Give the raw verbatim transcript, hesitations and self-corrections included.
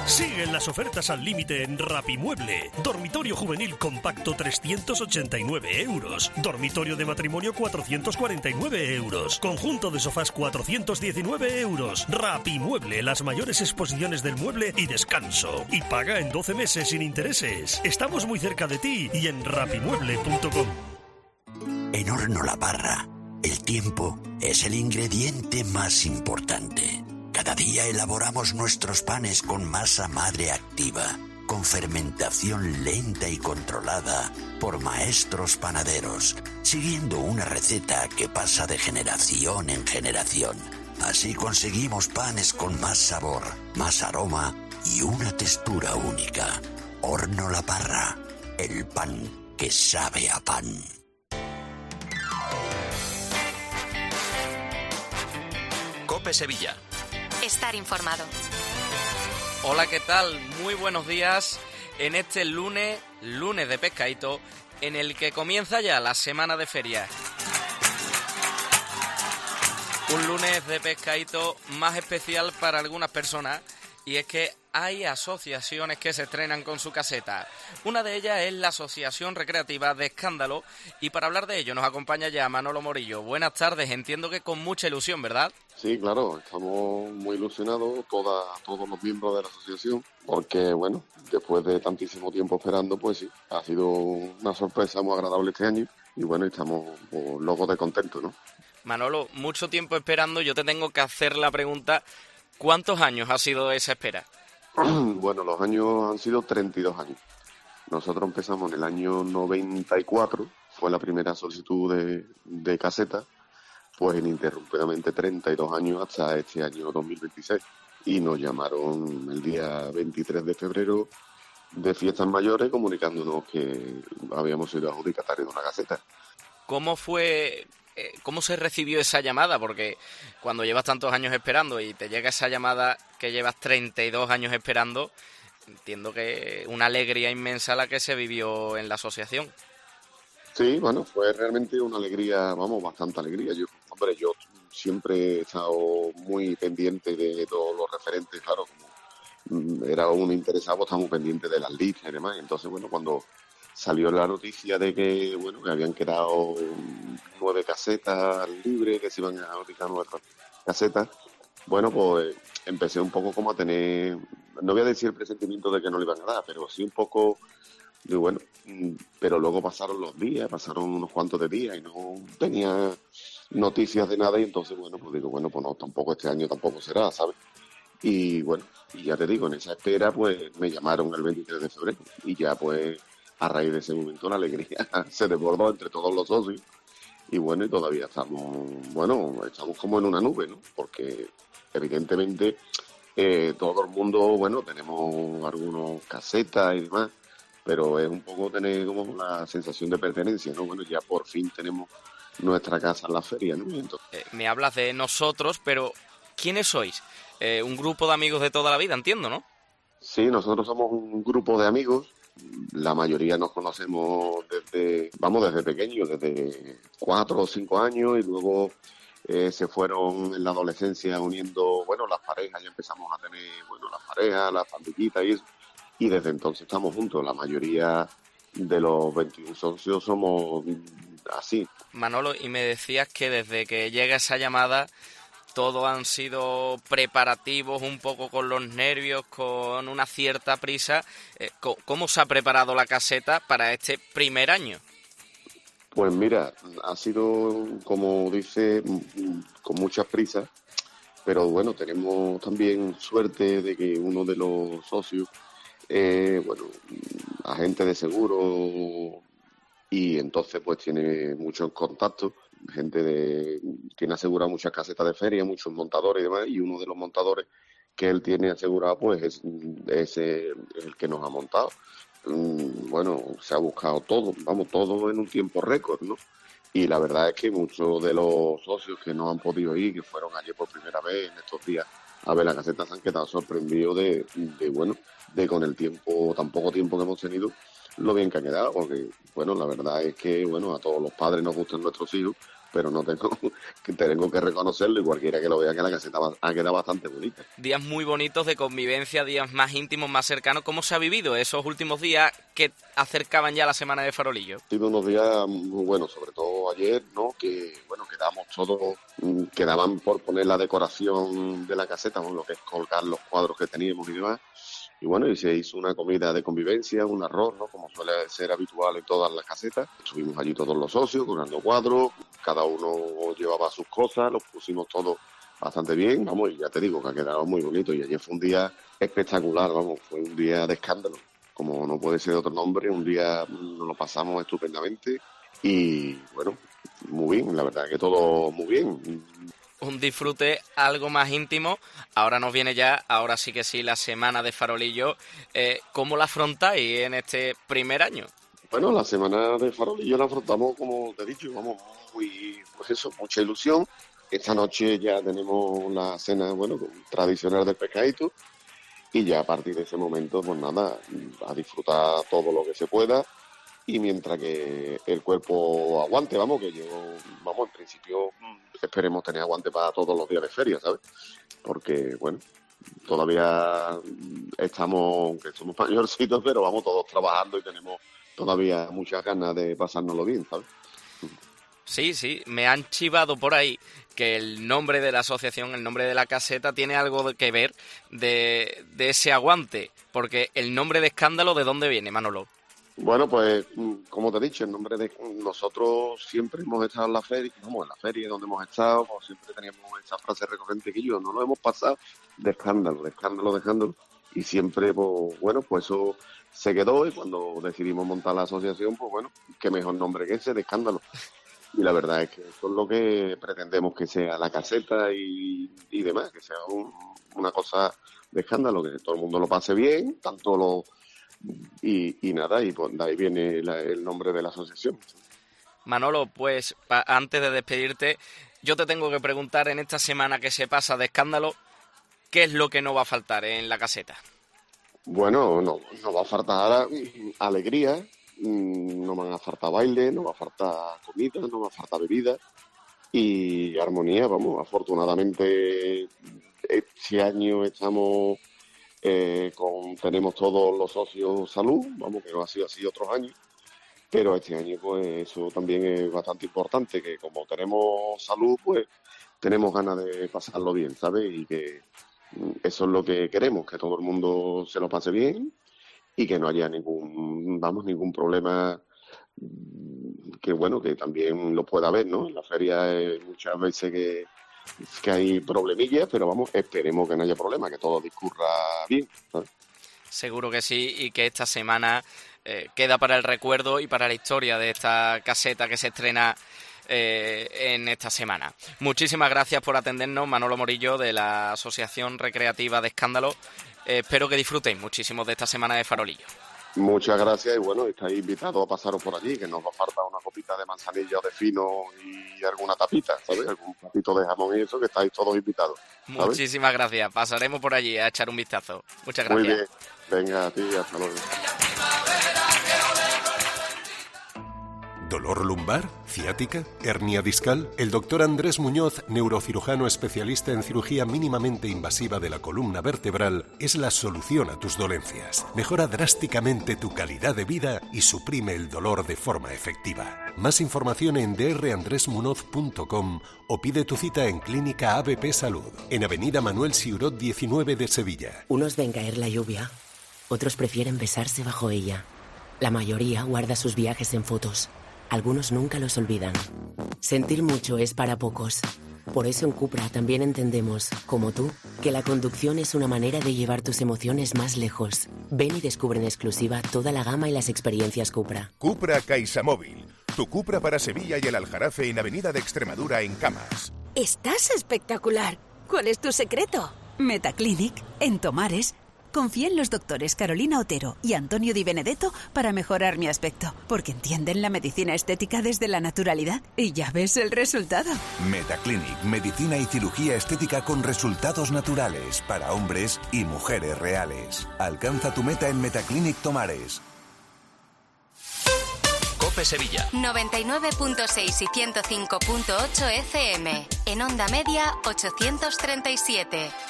Siguen las ofertas al límite en Rapimueble. Dormitorio juvenil compacto trescientos ochenta y nueve euros. Dormitorio de matrimonio cuatrocientos cuarenta y nueve euros. Conjunto de sofás cuatrocientos diecinueve euros. Rapimueble, las mayores exposiciones del mueble y descanso. Y paga en doce meses sin intereses. Estamos muy cerca de ti y en rapimueble punto com. En Horno La Parra, el tiempo es el ingrediente más importante. Cada día elaboramos nuestros panes con masa madre activa, con fermentación lenta y controlada por maestros panaderos, siguiendo una receta que pasa de generación en generación. Así conseguimos panes con más sabor, más aroma y una textura única. Horno La Parra, el pan que sabe a pan. COPE Sevilla. Estar informado. Hola, ¿qué tal? Muy buenos días en este lunes, lunes de pescadito, en el que comienza ya la semana de feria. Un lunes de pescadito más especial para algunas personas, y es que hay asociaciones que se estrenan con su caseta. Una de ellas es la Asociación Recreativa de Escándalo, y para hablar de ello nos acompaña ya Manolo Morillo. Buenas tardes, entiendo que con mucha ilusión, ¿verdad? Sí, claro, estamos muy ilusionados, toda, todos los miembros de la asociación, porque, bueno, después de tantísimo tiempo esperando, pues sí, ha sido una sorpresa muy agradable este año, y bueno, estamos pues, locos de contento, ¿no? Manolo, mucho tiempo esperando, yo te tengo que hacer la pregunta, ¿cuántos años ha sido esa espera? Bueno, los años han sido treinta y dos años. Nosotros empezamos en el año noventa y cuatro, fue la primera solicitud de, de caseta, pues ininterrumpidamente treinta y dos años hasta este año dos mil veintiséis. Y nos llamaron el día veintitrés de febrero de fiestas mayores comunicándonos que habíamos sido adjudicatarios de una caseta. ¿Cómo fue, eh, cómo se recibió esa llamada? Porque cuando llevas tantos años esperando y te llega esa llamada que llevas treinta y dos años esperando, entiendo que una alegría inmensa la que se vivió en la asociación. Sí, bueno, fue realmente una alegría, vamos, bastante alegría. Yo, hombre, yo siempre he estado muy pendiente de todos los referentes, claro, como era un interesado, estamos pendientes de las listas y demás. Entonces, bueno, cuando salió la noticia de que, bueno, que habían quedado nueve casetas libres, que se iban a ubicar nuestras casetas, bueno, pues empecé un poco como a tener, no voy a decir el presentimiento de que no le iban a dar, pero sí un poco... Y bueno, pero luego pasaron los días, pasaron unos cuantos de días y no tenía noticias de nada y entonces, bueno, pues digo, bueno, pues no, tampoco este año tampoco será, ¿sabes? Y bueno, y ya te digo, en esa espera, pues me llamaron el veintitrés de febrero y ya pues a raíz de ese momento la alegría se desbordó entre todos los socios y bueno, y todavía estamos, bueno, estamos como en una nube, ¿no? Porque evidentemente eh, todo el mundo, bueno, tenemos algunos casetas y demás, pero es un poco tener como la sensación de pertenencia, ¿no? Bueno, ya por fin tenemos nuestra casa en la feria, ¿no? Entonces... Eh, me hablas de nosotros, pero ¿quiénes sois? Eh, un grupo de amigos de toda la vida, entiendo, ¿no? Sí, nosotros somos un grupo de amigos, la mayoría nos conocemos desde, vamos, desde pequeños, desde cuatro o cinco años, y luego eh, se fueron en la adolescencia uniendo, bueno, las parejas, ya empezamos a tener, bueno, las parejas, las pandillitas y eso. Y desde entonces estamos juntos. La mayoría de los veintiún socios somos así. Manolo, y me decías que desde que llega esa llamada todos han sido preparativos, un poco con los nervios, con una cierta prisa. ¿Cómo se ha preparado la caseta para este primer año? Pues mira, ha sido, como dice, con muchas prisas, pero bueno, tenemos también suerte de que uno de los socios Eh, bueno, agente de seguro y entonces pues tiene muchos contactos, gente de, tiene asegurado muchas casetas de feria, muchos montadores y demás, y uno de los montadores que él tiene asegurado pues es, es el que nos ha montado. Bueno, se ha buscado todo, vamos, todo en un tiempo récord, ¿no? Y la verdad es que muchos de los socios que no han podido ir, que fueron ayer por primera vez en estos días a ver la caseta, se han quedado sorprendidos de, de, bueno, de con el tiempo, tan poco tiempo que hemos tenido, lo bien que ha quedado, porque, bueno, la verdad es que, bueno, a todos los padres nos gustan nuestros hijos, pero no tengo que tengo que reconocerlo y cualquiera que lo vea que la caseta ha quedado bastante bonita. Días muy bonitos de convivencia, días más íntimos, más cercanos. ¿Cómo se ha vivido esos últimos días que acercaban ya la semana de Farolillo? Ha sido unos días muy buenos, sobre todo ayer, ¿no? Que, bueno, quedamos todos, quedaban por poner la decoración de la caseta, con lo que es colgar los cuadros que teníamos y demás. Y bueno, y se hizo una comida de convivencia, un arroz, ¿no? Como suele ser habitual en todas las casetas. Estuvimos allí todos los socios, colgando cuadros, cada uno llevaba sus cosas, los pusimos todos bastante bien, vamos, y ya te digo que ha quedado muy bonito. Y ayer fue un día espectacular, vamos, fue un día de escándalo, como no puede ser de otro nombre, un día nos lo pasamos estupendamente y bueno, muy bien, la verdad que todo muy bien. Un disfrute algo más íntimo. Ahora nos viene ya, ahora sí que sí, la semana de Farolillo. Eh, ¿Cómo la afrontáis en este primer año? Bueno, la semana de Farolillo la afrontamos, como te he dicho, vamos, muy, pues eso, mucha ilusión. Esta noche ya tenemos la cena, bueno, tradicional del pescadito. Y ya a partir de ese momento, pues nada, a disfrutar todo lo que se pueda. Y mientras que el cuerpo aguante, vamos, que yo, vamos, en principio esperemos tener aguante para todos los días de feria, ¿sabes? Porque, bueno, todavía estamos, aunque somos mayorcitos, pero vamos todos trabajando y tenemos todavía muchas ganas de pasárnoslo bien, ¿sabes? Sí, sí, me han chivado por ahí que el nombre de la asociación, el nombre de la caseta, tiene algo que ver de, de ese aguante, porque el nombre de Escándalo, ¿de dónde viene, Manolo? Bueno, pues, como te he dicho, en nombre de nosotros siempre hemos estado en la feria, vamos, en la feria donde hemos estado, pues siempre teníamos esa frase recurrente que yo, no nos hemos pasado de escándalo, de escándalo, de escándalo, y siempre, pues, bueno, pues eso se quedó y cuando decidimos montar la asociación, pues bueno, qué mejor nombre que ese, de Escándalo. Y la verdad es que eso es lo que pretendemos que sea la caseta y, y demás, que sea un, una cosa de escándalo, que todo el mundo lo pase bien, tanto los... Y, y nada, y pues de ahí viene la, el nombre de la asociación. Manolo, pues pa, antes de despedirte, yo te tengo que preguntar en esta semana que se pasa de Escándalo, ¿qué es lo que no va a faltar en la caseta? Bueno, no, no va a faltar alegría, no van a faltar baile, no va a faltar comida, no va a faltar bebida y armonía, vamos, afortunadamente este año estamos... Eh, con, tenemos todos los socios salud, vamos, que no ha sido así otros años, pero este año pues eso también es bastante importante, que como tenemos salud, pues tenemos ganas de pasarlo bien, ¿sabes? Y que eso es lo que queremos, que todo el mundo se lo pase bien y que no haya ningún, vamos, ningún problema, que bueno, que también lo pueda haber, ¿no? En la feria hay muchas veces que que hay problemillas, pero vamos, esperemos que no haya problema, que todo discurra bien, ¿sabes? Seguro que sí, y que esta semana eh, queda para el recuerdo y para la historia de esta caseta que se estrena eh, en esta semana. Muchísimas gracias por atendernos, Manolo Morillo, de la Asociación Recreativa de Escándalo. Eh, espero que disfrutéis muchísimo de esta semana de Farolillo. Muchas gracias y bueno, estáis invitados a pasaros por allí, que nos va a faltar una copita de manzanilla o de fino y alguna tapita, ¿sabes? Algún platito de jamón y eso, que estáis todos invitados, ¿sabes? Muchísimas gracias, pasaremos por allí a echar un vistazo. Muchas gracias. Muy bien, venga a ti, hasta luego. ¿Dolor lumbar? ¿Ciática? ¿Hernia discal? El doctor Andrés Muñoz, neurocirujano especialista en cirugía mínimamente invasiva de la columna vertebral, es la solución a tus dolencias. Mejora drásticamente tu calidad de vida y suprime el dolor de forma efectiva. Más información en d r andres munoz punto com o pide tu cita en Clínica A B P Salud, en Avenida Manuel Siurot diecinueve de Sevilla. Unos ven caer la lluvia, otros prefieren besarse bajo ella. La mayoría guarda sus viajes en fotos. Algunos nunca los olvidan. Sentir mucho es para pocos. Por eso en Cupra también entendemos, como tú, que la conducción es una manera de llevar tus emociones más lejos. Ven y descubre en exclusiva toda la gama y las experiencias Cupra. Cupra CaixaMóvil. Tu Cupra para Sevilla y el Aljarafe en Avenida de Extremadura en Camas. ¡Estás espectacular! ¿Cuál es tu secreto? Metaclinic, en Tomares. Confía en los doctores Carolina Otero y Antonio Di Benedetto para mejorar mi aspecto, porque entienden la medicina estética desde la naturalidad y ya ves el resultado. Metaclinic, medicina y cirugía estética con resultados naturales para hombres y mujeres reales. Alcanza tu meta en Metaclinic Tomares. Cope Sevilla. noventa y nueve punto seis y ciento cinco punto ocho F M. En onda media, ochocientos treinta y siete.